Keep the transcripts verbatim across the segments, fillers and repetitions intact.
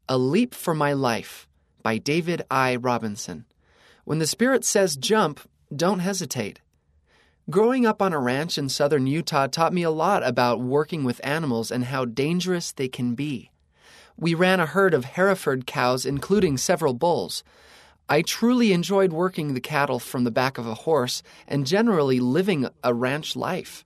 A Leap for My Life by David I. Robinson. When the Spirit says jump, don't hesitate. Growing up on a ranch in southern Utah taught me a lot about working with animals and how dangerous they can be. We ran a herd of Hereford cows, including several bulls. I truly enjoyed working the cattle from the back of a horse and generally living a ranch life.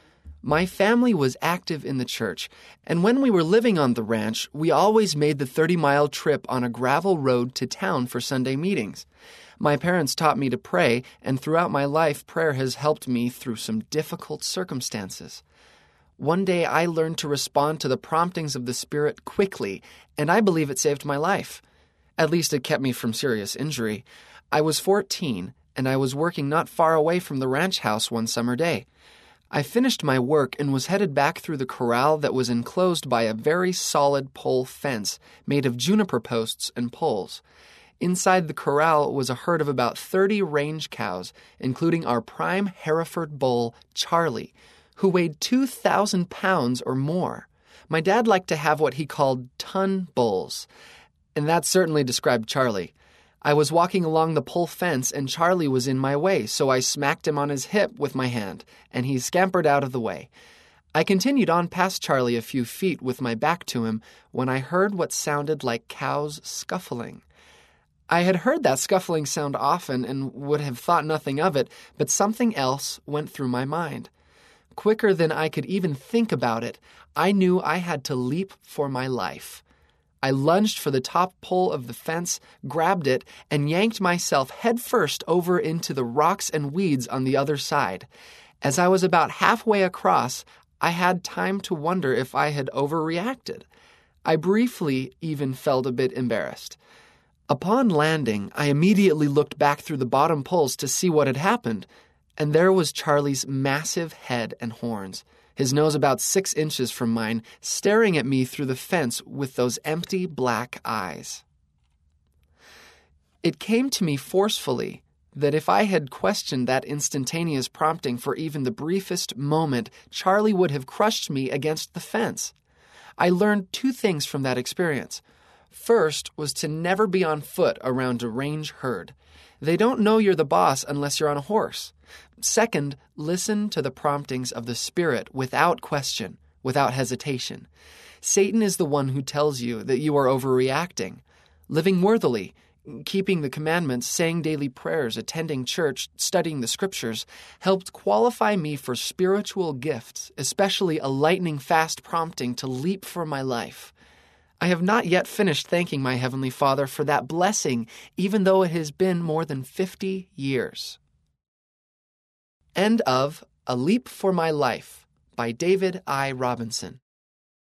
My family was active in the church, and when we were living on the ranch, we always made the thirty-mile trip on a gravel road to town for Sunday meetings. My parents taught me to pray, and throughout my life, prayer has helped me through some difficult circumstances. One day, I learned to respond to the promptings of the Spirit quickly, and I believe it saved my life. At least it kept me from serious injury. I was fourteen, and I was working not far away from the ranch house one summer day. I finished my work and was headed back through the corral that was enclosed by a very solid pole fence made of juniper posts and poles. Inside the corral was a herd of about thirty range cows, including our prime Hereford bull, Charlie, who weighed two thousand pounds or more. My dad liked to have what he called ton bulls, and that certainly described Charlie. I was walking along the pole fence, and Charlie was in my way, so I smacked him on his hip with my hand, and he scampered out of the way. I continued on past Charlie a few feet with my back to him when I heard what sounded like cows scuffling. I had heard that scuffling sound often and would have thought nothing of it, but something else went through my mind. Quicker than I could even think about it, I knew I had to leap for my life. I lunged for the top pole of the fence, grabbed it, and yanked myself headfirst over into the rocks and weeds on the other side. As I was about halfway across, I had time to wonder if I had overreacted. I briefly even felt a bit embarrassed. Upon landing, I immediately looked back through the bottom poles to see what had happened, and there was Charlie's massive head and horns, his nose about six inches from mine, staring at me through the fence with those empty black eyes. It came to me forcefully that if I had questioned that instantaneous prompting for even the briefest moment, Charlie would have crushed me against the fence. I learned two things from that experience. First was to never be on foot around a range herd. They don't know you're the boss unless you're on a horse. Second, listen to the promptings of the Spirit without question, without hesitation. Satan is the one who tells you that you are overreacting. Living worthily, keeping the commandments, saying daily prayers, attending church, studying the scriptures, helped qualify me for spiritual gifts, especially a lightning-fast prompting to leap for my life. I have not yet finished thanking my Heavenly Father for that blessing, even though it has been more than fifty years. End of A Leap for My Life by David I. Robinson.